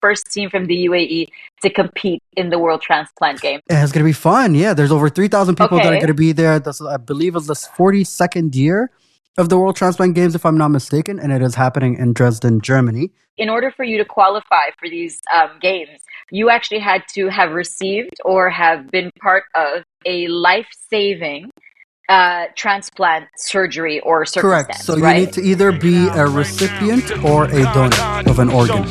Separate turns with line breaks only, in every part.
first team from the UAE to compete in the World Transplant Games.
It's going to be fun. Yeah, there's over 3,000 people that are
Okay.
going to be there. This, I believe, is the 42nd year of the World Transplant Games, if I'm not mistaken, and it is happening in Dresden, Germany.
In order for you to qualify for these games, you actually had to have received or have been part of a life-saving transplant surgery or circumstance.
Correct. So you
right?
need to either be a recipient or a donor of an organ.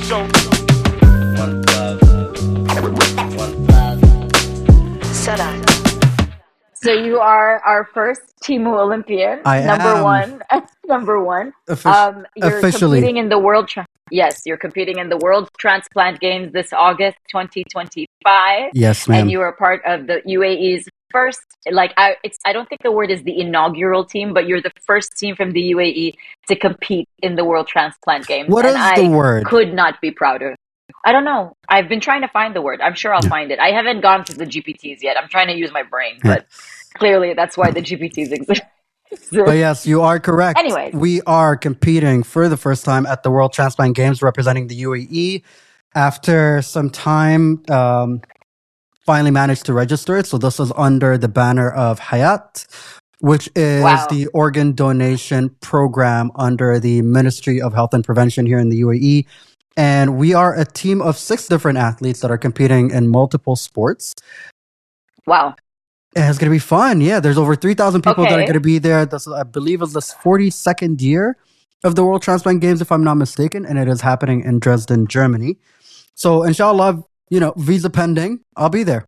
So you are our first Timu Olympian.
I am.
Number one. You're
Officially.
competing in the Yes, you're competing in the World Transplant Games this August 2025.
Yes, ma'am.
And you are part of the UAE's first, I don't think the word is the inaugural team, but you're the first team from the UAE to compete in the World Transplant Games.
What is the word?
Could not be prouder. I don't know. I've been trying to find the word. I'm sure I'll find it. I haven't gone to the GPTs yet. I'm trying to use my brain, but clearly that's why the GPTs exist.
But yes, you are correct.
Anyways.
We are competing for the first time at the World Transplant Games representing the UAE. After some time, finally managed to register it. So this is under the banner of Hayat, which is the organ donation program under the Ministry of Health and Prevention here in the UAE. And we are a team of 6 different athletes that are competing in multiple sports.
Wow.
It's going to be fun. Yeah, there's over 3,000 people that are
Okay.
going to be there. This, I believe, is the 42nd year of the World Transplant Games, if I'm not mistaken, and it is happening in Dresden, Germany. So, inshallah, visa pending, I'll be there.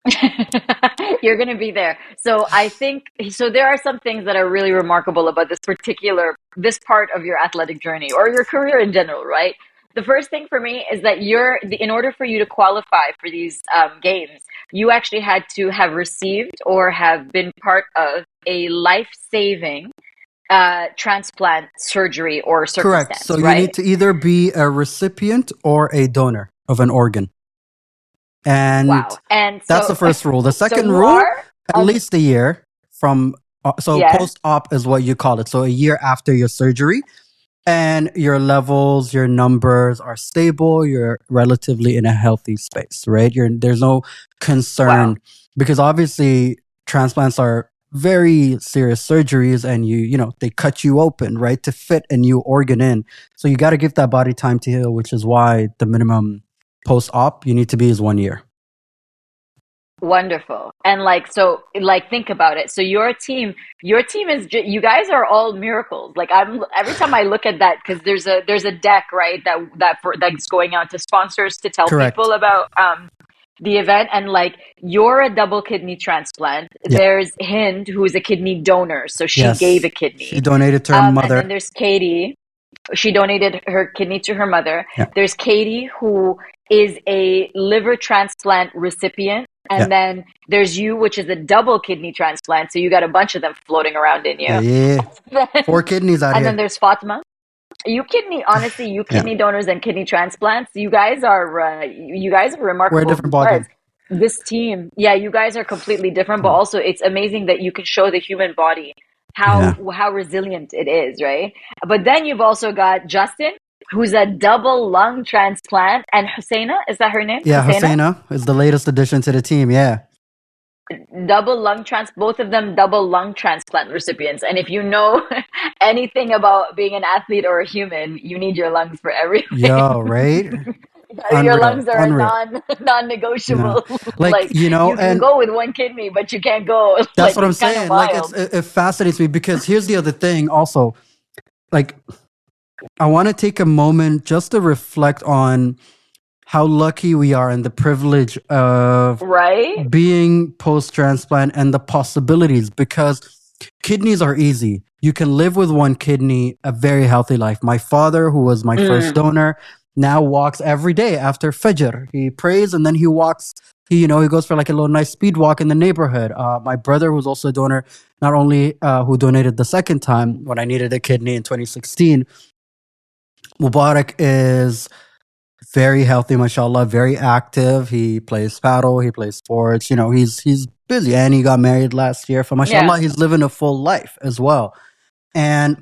You're going to be there. So I think, there are some things that are really remarkable about this part of your athletic journey or your career in general, right? The first thing for me is that in order for you to qualify for these games, you actually had to have received or have been part of a life-saving transplant surgery or circumstance.
Correct. So you need to either be a recipient or a donor of an organ. And,
and
that's the first rule. The second rule, at least a year from, post-op is what you call it. So a year after your surgery. And your levels, your numbers are stable. You're relatively in a healthy space, right? There's no concern because obviously transplants are very serious surgeries, and they cut you open, right, to fit a new organ in. So you got to give that body time to heal, which is why the minimum post-op you need to be is 1 year.
Wonderful. And think about it. So your team is you guys are all miracles. Every time I look at that, because there's a deck, right, that's going out to sponsors to tell people about the event, and you're a double kidney transplant.
Yeah.
There's Hind, who is a kidney donor, so she gave a kidney.
She donated to her mother.
And then there's Katie. She donated her kidney to her mother.
Yeah.
There's Katie, who is a liver transplant recipient. And then there's you, which is a double kidney transplant. So you got a bunch of them floating around in you.
Yeah. 4 kidneys out here.
And then there's Fatma. You kidney donors and kidney transplants. You guys are remarkable.
We're a different ballgame.
This team, you guys are completely different. But also, it's amazing that you can show the human body how resilient it is, right? But then you've also got Justin, who's a double lung transplant, and Husseina, is that her name?
Yeah, Husseina is the latest addition to the team,
both of them double lung transplant recipients. And if you know anything about being an athlete or a human, you need your lungs for everything.
Yo, right?
Your lungs are non-negotiable.
No.
You can go with 1 kidney, but you can't go.
That's what I'm saying. It fascinates me because here's the other thing also. I want to take a moment just to reflect on how lucky we are and the privilege of being post-transplant and the possibilities, because kidneys are easy. You can live with 1 kidney, a very healthy life. My father, who was my first donor, now walks every day after Fajr. He prays and then he walks. He goes for a little nice speed walk in the neighborhood. My brother, who's also a donor, not only who donated the second time when I needed a kidney in 2016, Mubarak is very healthy, mashallah, very active. He plays paddle, he plays sports. He's busy, and he got married last year. For mashallah, he's living a full life as well. And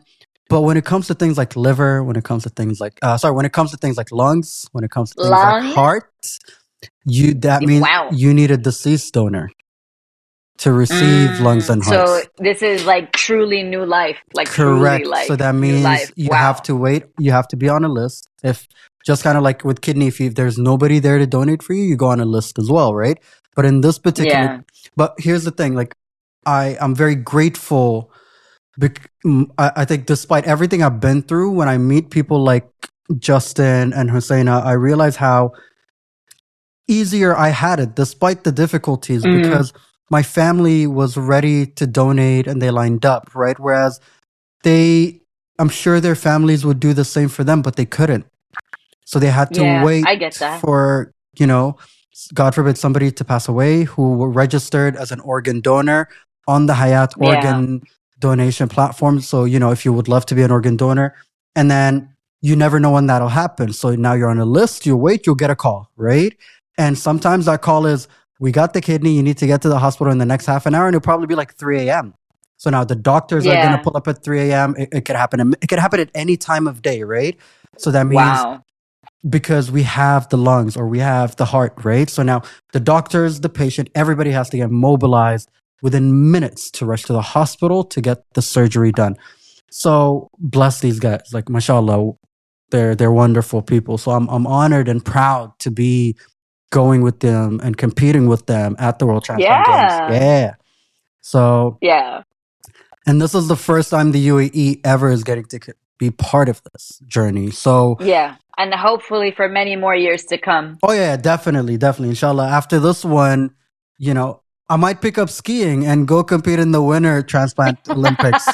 But when it comes to things like liver, when it comes to things like when it comes to things like lungs, when it comes to things like heart, that means you need a deceased donor to receive lungs and hearts.
So this is like truly new life. Like
correct.
Truly like
so that means you have to wait. You have to be on a list. If just kind of like with kidney, if there's nobody there to donate for you, you go on a list as well, right? But in this particular, but here's the thing, like I'm very grateful. I think despite everything I've been through, when I meet people like Justin and Husseina, I realize how easier I had it despite the difficulties because my family was ready to donate and they lined up, right? Whereas I'm sure their families would do the same for them, but they couldn't. So they had to wait for, God forbid, somebody to pass away who were registered as an organ donor on the Hayat organ donation platform. So, if you would love to be an organ donor, and then you never know when that'll happen. So now you're on a list, you wait, you'll get a call, right? And sometimes that call is, we got the kidney, you need to get to the hospital in the next half an hour, and it'll probably be like 3 a.m. So now the doctors are going to pull up at 3 a.m. It could happen. It could happen at any time of day, right? So that means because we have the lungs or we have the heart, right? So now the doctors, the patient, everybody has to get mobilized within minutes to rush to the hospital to get the surgery done. So bless these guys, like mashallah, they're wonderful people. So I'm honored and proud to be going with them and competing with them at the World Transplant Games. Yeah. So and this is the first time the UAE ever is getting to be part of this journey. So
and hopefully for many more years to come.
Oh yeah, definitely. Inshallah. After this one, I might pick up skiing and go compete in the Winter Transplant Olympics.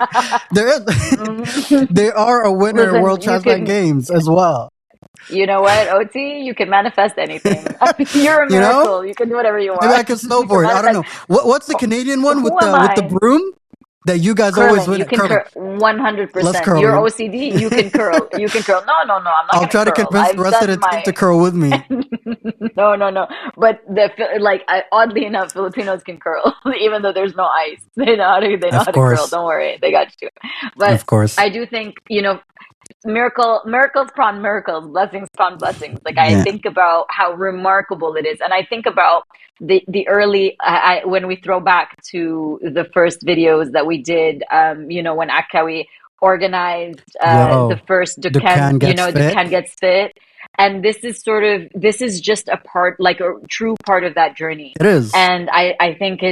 There are a Winter World Transplant Games as well.
You know what, OT? You can manifest anything. You're a miracle. You can do whatever you want.
Maybe I can snowboard. I don't know. What's the Canadian one with the broom? That you guys always win.
You can curl 100%. You're OCD. You can curl. You can curl. No, I'm not.
I'll try to convince the rest of the team to curl with me.
No. But oddly enough, Filipinos can curl, even though there's no ice. They know how to curl. Don't worry, they got you. But
of course,
I do think miracles upon miracles, blessings upon blessings. I think about how remarkable it is, and I think about the early when we throw back to the first videos that we did, when Akawi organized the first Dukhan Gets Fit. And this is just a part, like a true part of that journey.
It is.
And I think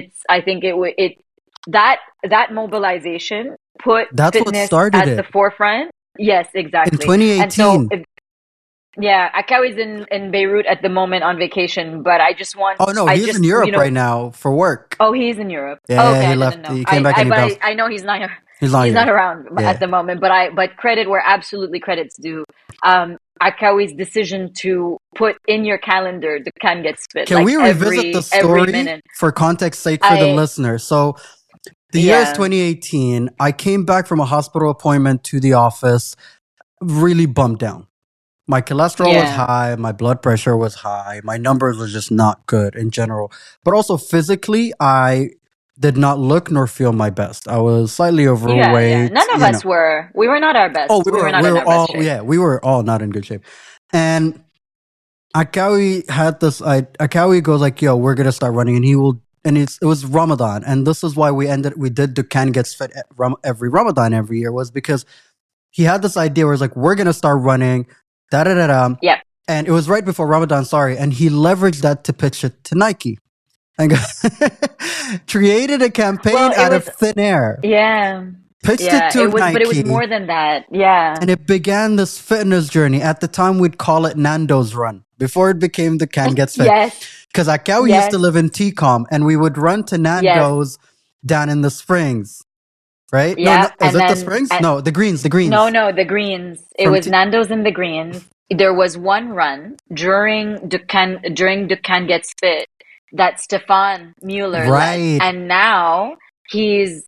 that mobilization put fitness at the forefront. Yes, exactly.
In 2018.
And so, Akawi's in Beirut at the moment on vacation, but I just want...
Oh, no, he's in Europe right now for work.
Oh, he's in Europe.
Yeah, okay, he left. He came back and
I know he's not here. He's not around at the moment, but credit where absolutely credit's due. Akawi's decision to put in your calendar the Dukhan Gets Fit.
Can we revisit the story for context sake for the listener? So the year is 2018. I came back from a hospital appointment to the office, really bummed down. My cholesterol was high. My blood pressure was high. My numbers were just not good in general. But also physically, I did not look nor feel my best. I was slightly overweight.
Yeah. None of us were. We were not our best.
Oh, we were not in our best shape. Yeah, we were all not in good shape. And Akawi had this. Akawi goes like, "Yo, we're gonna start running," and it was Ramadan, and this is why we did Dukhan Gets Fit every Ramadan every year, was because he had this idea where it's like, we're gonna start running.
Yeah.
And it was right before Ramadan, and he leveraged that to pitch it to Nike. And created a campaign out of thin air.
Yeah.
Pitched it to Nike.
But it was more than that. Yeah.
And it began this fitness journey. At the time, we'd call it Nando's Run, before it became the Dukhan Gets Fit.
Yes.
Because Akawi used to live in TCOM, and we would run to Nando's down in the Springs. Right?
Yeah.
No, is it the Springs? No, the Greens.
No, the Greens. It was Nando's in the Greens. There was one run during Dukhan Gets Fit that Stefan Mueller led. And now he's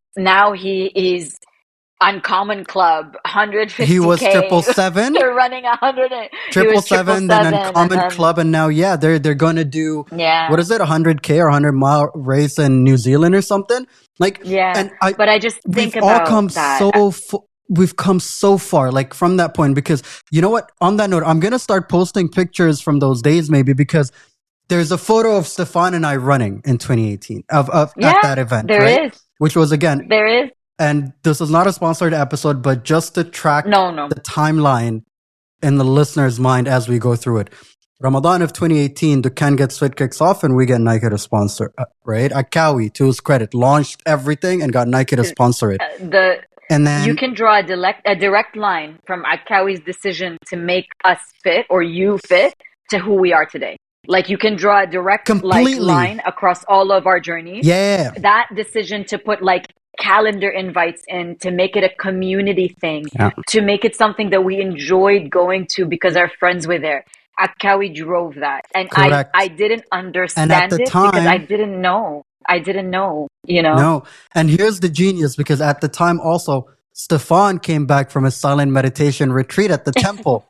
Uncommon Club, 150K.
He was 777.
They're running 100.
777, then Uncommon Club, and now they're going to do what is it, 100K or 100-mile race in New Zealand or something?
But I just think about
all come
that.
we've come so far, like from that point, because you know what? On that note, I'm going to start posting pictures from those days, maybe, because there's a photo of Stefan and I running in 2018 at that event,
there
right?
is.
Which was, again,
there is.
And this is not a sponsored episode, but just to track the timeline in the listener's mind as we go through it. Ramadan of 2018, Dukkan Gets Fit kicks off and we get Nike to sponsor, right? Akawi, to his credit, launched everything and got Nike to sponsor it.
And then you can draw a direct line from Akawi's decision to make us fit or you fit to who we are today. Like you can draw a direct line across all of our journeys.
Yeah.
That decision to put like calendar invites in, to make it a community thing, to make it something that we enjoyed going to because our friends were there. Akawi drove that. And I didn't understand it because I didn't know. You know?
No. And here's the genius, because at the time also, Stefan came back from a silent meditation retreat at the temple.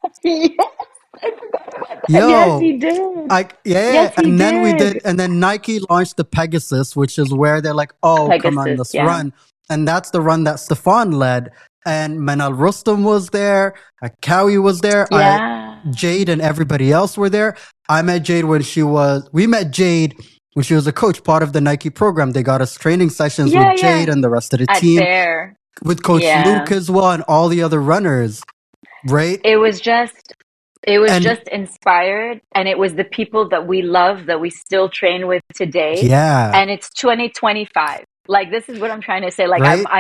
Yes, he did.
Then we did, and then Nike launched the Pegasus, which is where they're like, come on, let's run. And that's the run that Stefan led. And Manal Rustam was there, Akawi was there, Jade and everybody else were there. We met Jade when she was a coach, part of the Nike program. They got us training sessions with Jade and the rest of the team.
There.
With Coach Luke as well and all the other runners, right?
It was just inspired, and it was the people that we love that we still train with today.
Yeah.
And it's 2025. Like, this is what I'm trying to say. Like,
right?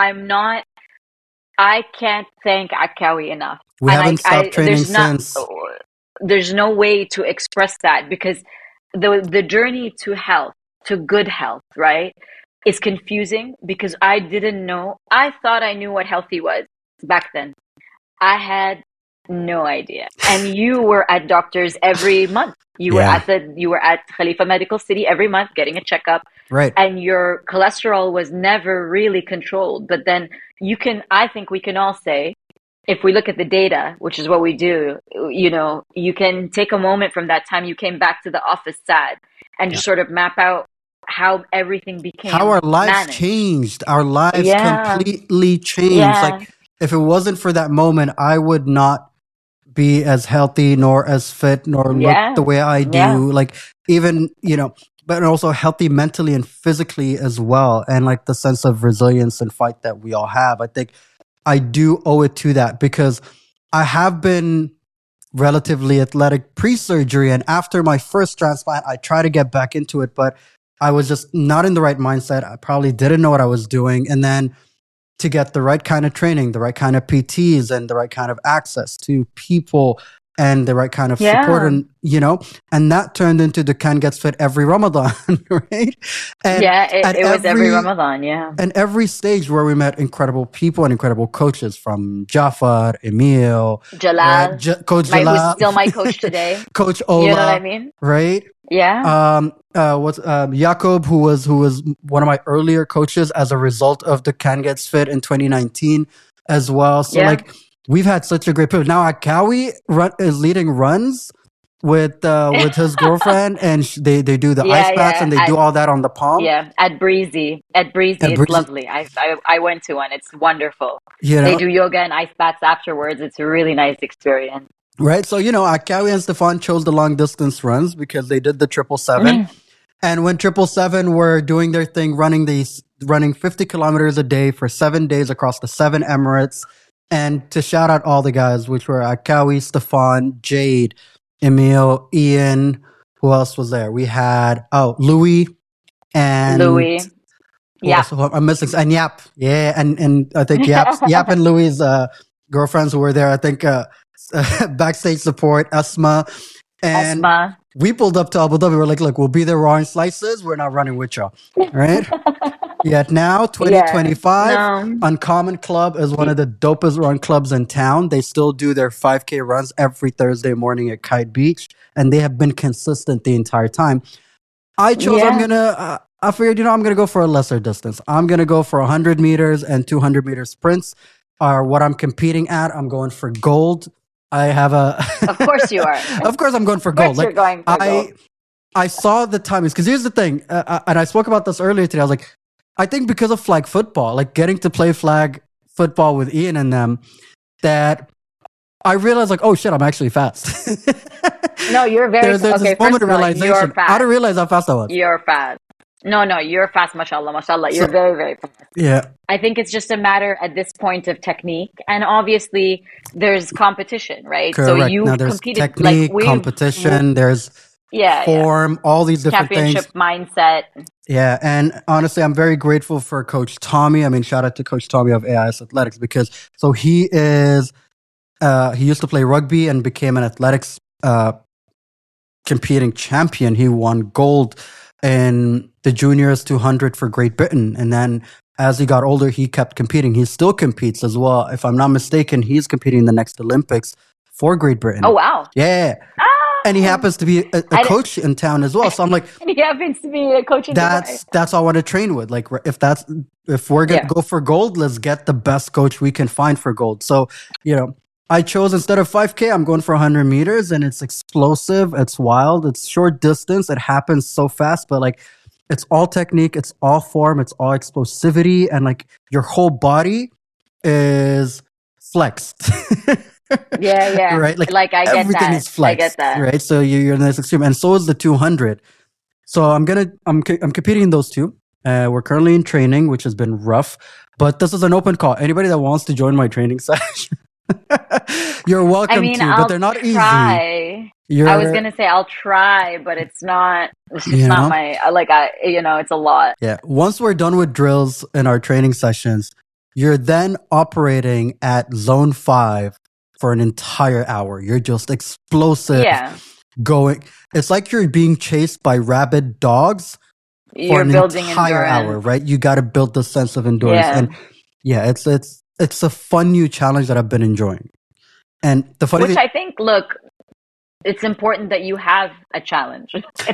I can't thank Akawi enough.
We haven't stopped training since.
There's no way to express that, because the journey to health, to good health, right, is confusing, because I didn't know. I thought I knew what healthy was back then. I had no idea. And you were at doctors every month. You were at Khalifa Medical City every month getting a checkup.
Right.
And your cholesterol was never really controlled. But then I think we can all say, if we look at the data, which is what we do, you know, you can take a moment from that time you came back to the office sad and just sort of map out how everything became,
how our lives changed. Our lives completely changed. Like, if it wasn't for that moment, I would not be as healthy, nor as fit, nor look the way I do. Like, even, you know, but also healthy mentally and physically as well. And like the sense of resilience and fight that we all have. I think I do owe it to that, because I have been relatively athletic pre-surgery. And after my first transplant, I tried to get back into it, but I was just not in the right mindset. I probably didn't know what I was doing. And then to get the right kind of training, the right kind of PTs, and the right kind of access to people, and the right kind of support, and you know, and that turned into Dukkan Gets Fit every Ramadan, right?
And it was every Ramadan,
And every stage where we met incredible people and incredible coaches, from Jafar, Emil,
Jalal,
Coach Jalal,
who's still my coach today,
Coach Ola,
you know what I mean?
Right?
Yeah.
Jakob, who was one of my earlier coaches as a result of Dukkan Gets Fit in 2019 as well. So like, we've had such a great period. Now Akawi is leading runs with his girlfriend, and they do the ice baths, and they do all that on the Palm.
Yeah, at Breezy. It's lovely. I went to one. It's wonderful.
You know?
They do yoga and ice baths afterwards. It's a really nice experience.
Right. So, you know, Akawi and Stefan chose the long distance runs because they did the 777. And when 777 were doing their thing, running 50 kilometers a day for 7 days across the 7 Emirates. And to shout out all the guys, which were Akawi, Stefan, Jade, Emil, Ian. Who else was there? We had
Louis.
Yeah, I'm missing, and Yap. Yeah, and I think Yap and Louis' girlfriends who were there. I think backstage support, Asma. And we pulled up to Abu Dhabi. We're like, look, we'll be there raw slices. We're not running with y'all, right? Yet now, 2025, Uncommon Club is one of the dopest run clubs in town. They still do their 5K runs every Thursday morning at Kite Beach, and they have been consistent the entire time. I chose, I figured, you know, I'm going to go for a lesser distance. I'm going to go for 100 meters and 200 meter sprints are what I'm competing at. I'm going for gold. I have
Of course you are.
Of course I'm going for gold.
You're going for gold.
I saw the timings, because here's the thing, and I spoke about this earlier today. I was like, I think because of flag football, like getting to play flag football with Ian and them, that I realized, like, oh shit, I'm actually fast.
No, you're very
there's
okay.
this moment of realization. I didn't realize how fast I was.
You're fast. No, you're fast, mashallah, mashallah. You're very, very fast.
Yeah.
I think it's just a matter at this point of technique. And obviously there's competition, right?
Correct.
So you
now there's
competed
technique, competition, there's form, all these different
championship
things.
Mindset.
Yeah. And honestly, I'm very grateful for Coach Tommy. I mean, shout out to Coach Tommy of AIS Athletics, because so he is he used to play rugby and became an athletics competing champion. He won gold in the juniors 200 for Great Britain. And then as he got older, he kept competing. He still competes as well. If I'm not mistaken, he's competing in the next Olympics for Great Britain.
Oh, wow.
Yeah. And he happens to be a coach in town as well. So I'm like,
and he happens to be a coach in
Dubai. That's all I want to train with. Like, if we're going to go for gold, let's get the best coach we can find for gold. So, I chose, instead of 5K, I'm going for 100 meters, and it's explosive. It's wild. It's short distance. It happens so fast, but like, it's all technique. It's all form. It's all explosivity. And like, your whole body is flexed.
Yeah.
Right?
Like I get
everything
that.
is flexed.
I get that.
Right? So you're in this extreme. And so is the 200. So I'm competing in those two. We're currently in training, which has been rough, but this is an open call. Anybody that wants to join my training session, you're welcome but they're not easy. I
was gonna say I'll try, but it's not my it's a lot.
Yeah. Once we're done with drills in our training sessions, you're then operating at zone 5 for an entire hour. You're just explosive.
Yeah.
Going. It's like you're being chased by rabid dogs for an entire hour, right? You got to build the sense of endurance.
Yeah.
And yeah, it's a fun new challenge that I've been enjoying. And the funny thing,
I think, look, it's important that you have a challenge.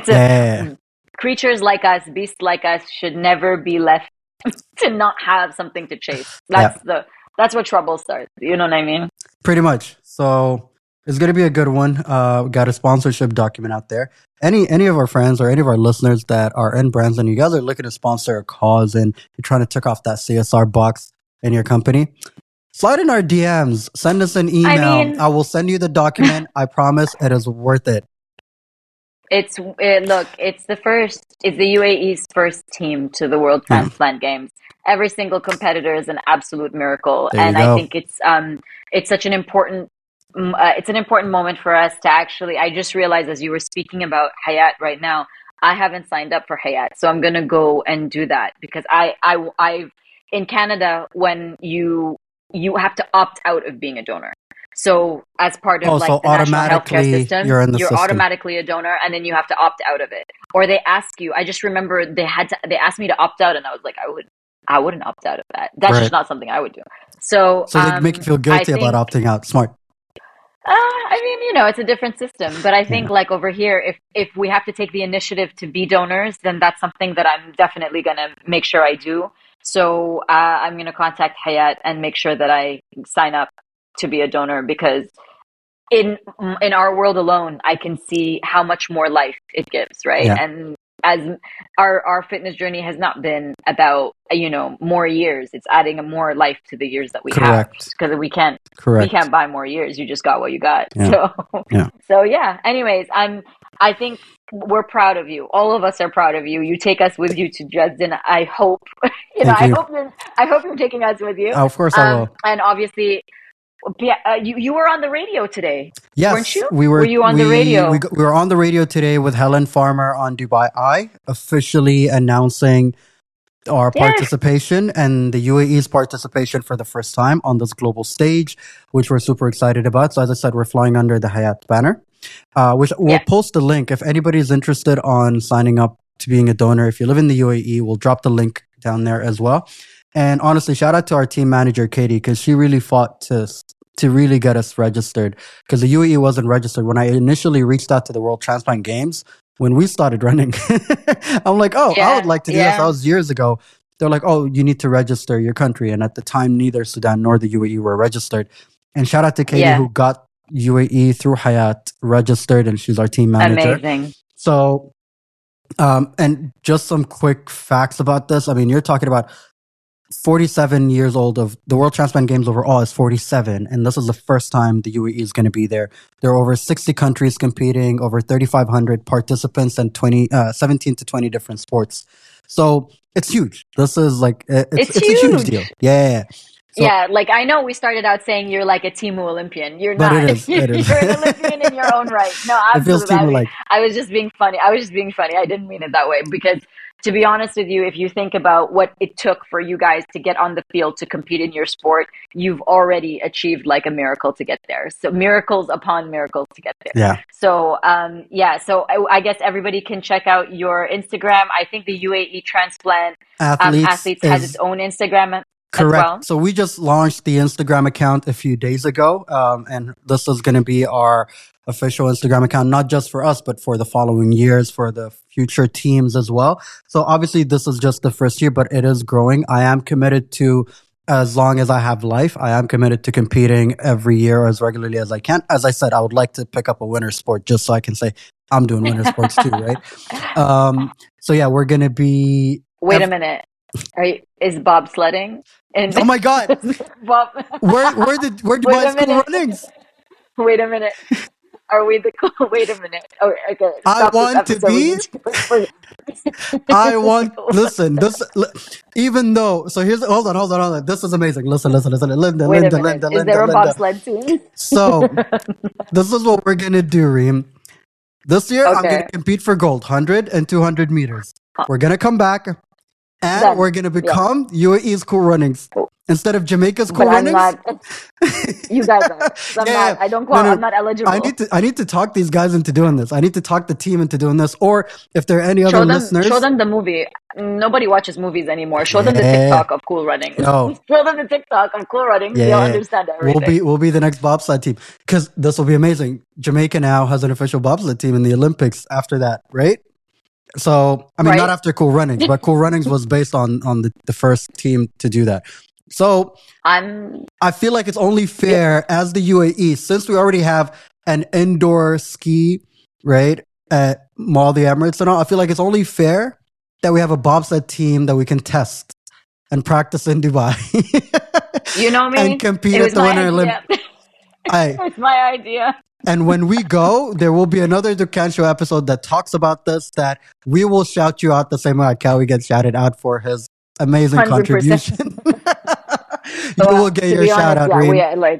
Creatures like us, beasts like us, should never be left to not have something to chase. That's where trouble starts. You know what I mean?
Pretty much. So it's going to be a good one. We got a sponsorship document out there. Any of our friends or any of our listeners that are in brands and you guys are looking to sponsor a cause and you're trying to tick off that CSR box in your company, slide in our DMs. Send us an email. I will send you the document. I promise it is worth it.
It's the UAE's first team to the World Transplant Games. Every single competitor is an absolute miracle, and I think it's such an important moment for us to actually. I just realized as you were speaking about Hayat right now, I haven't signed up for Hayat, so I'm gonna go and do that because I in Canada when you have to opt out of being a donor. So as part of the national healthcare system, you're automatically a donor, and then you have to opt out of it. Or they ask you. I just remember they asked me to opt out, and I was like, I wouldn't opt out of that. That's just not something I would do. So
they make you feel guilty about opting out. Smart.
I mean, it's a different system, but I think like over here, if we have to take the initiative to be donors, then that's something that I'm definitely gonna make sure I do. So I'm gonna contact Hayat and make sure that I sign up to be a donor because in our world alone, I can see how much more life it gives, right? Yeah. And as our fitness journey has not been about more years, it's adding more life to the years that we have because we can't buy more years. You just got what you got. Yeah. So yeah. Anyways, I think we're proud of you. All of us are proud of you. You take us with you to Dresden. I hope I hope you're taking us with you.
Of course I will.
And obviously. You were on the radio today,
yes,
weren't you?
We were.
Were you on the radio?
We were on the radio today with Helen Farmer on Dubai Eye, officially announcing our participation and the UAE's participation for the first time on this global stage, which we're super excited about. So as I said, we're flying under the Hayat banner, which we'll post the link if anybody's interested on signing up to being a donor. If you live in the UAE, we'll drop the link down there as well. And honestly, shout out to our team manager, Katie, because she really fought to really get us registered because the UAE wasn't registered. When I initially reached out to the World Transplant Games, when we started running, I'm like, I would like to do this. That was years ago. They're like, you need to register your country. And at the time, neither Sudan nor the UAE were registered. And shout out to Katie who got UAE through Hayat registered, and she's our team manager.
Amazing.
So, and just some quick facts about this. I mean, you're talking about 47 years old of the World Transplant Games overall is 47, and this is the first time the UAE is going to be there. There are over 60 countries competing, over 3,500 participants, and 17 to 20 different sports. So it's huge. This is like it's a huge deal. Yeah.
So, yeah, like I know we started out saying you're like a Temu Olympian. You're not.
It is.
You're an Olympian in your own right. No, absolutely. I was just being funny. I didn't mean it that way because, to be honest with you, if you think about what it took for you guys to get on the field to compete in your sport, you've already achieved like a miracle to get there. So miracles upon miracles to get there.
Yeah.
So, So I guess everybody can check out your Instagram. I think the UAE Transplant Athletes has its own Instagram.
Correct.
Well.
So we just launched the Instagram account a few days ago, and this is going to be our official Instagram account, not just for us, but for the following years, for the future teams as well. So obviously this is just the first year, but it is growing. I am committed to, as long as I have life, I am committed to competing every year as regularly as I can. As I said, I would like to pick up a winter sport just so I can say I'm doing winter sports too, right? So yeah, we're going to be...
Wait a minute. Is bobsledding?
Oh my God! Where did my school runnings?
Wait a minute. Are we the cool? Wait a minute. Oh, okay.
I want to be. I want. Listen. This. Even though. So here's. Hold on. This is amazing. Listen. Linda.
Is there a bobsled team?
So this is what we're gonna do, Reem. This year I'm gonna compete for gold, 100 and 200 meters. We're gonna come back. And we're going to become UAE's Cool Runnings. Instead of Jamaica's Cool Runnings.
You guys are. I don't qualify. I'm not eligible.
I need to talk these guys into doing this. I need to talk the team into doing this. Or if there are any other listeners.
Show them the movie. Nobody watches movies anymore. Show them the TikTok of Cool Running.
No.
Show them the TikTok of Cool Running. They'll understand everything.
We'll be the next bobsled team. Because this will be amazing. Jamaica now has an official bobsled team in the Olympics after that, right? So, I mean, not after Cool Runnings, but Cool Runnings was based on the first team to do that. So, I feel like it's only fair as the UAE, since we already have an indoor ski, right, at Mall the Emirates and all, I feel like it's only fair that we have a bobsled team that we can test and practice in Dubai.
You know me?
And compete at the Winter Olympics.
It's my idea.
And when we go, there will be another Dukan Show episode that talks about this, that we will shout you out the same way Akawi gets shouted out for his amazing 100%. Contribution. You will get your shout out, Reem.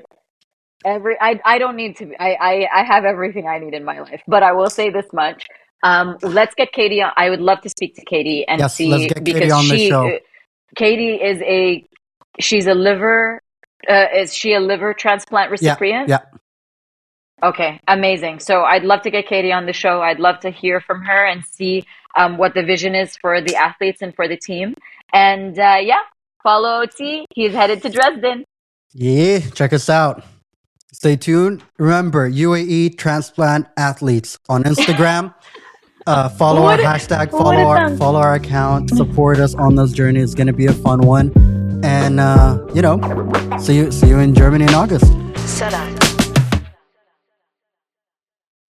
I don't need to be, I have everything I need in my life, but I will say this much. Let's get Katie on. I would love to speak to Katie and see,
let's get Katie on the show.
Katie is she's a liver, is she a liver transplant recipient?
Yeah.
Okay, amazing. So I'd love to get Katie on the show. I'd love to hear from her and see what the vision is for the athletes and for the team. And follow T. He's headed to Dresden.
Yeah, check us out. Stay tuned. Remember, UAE Transplant Athletes on Instagram. Follow our hashtag, follow our account, support us on this journey. It's going to be a fun one. And, see you in Germany in August.
Shut up.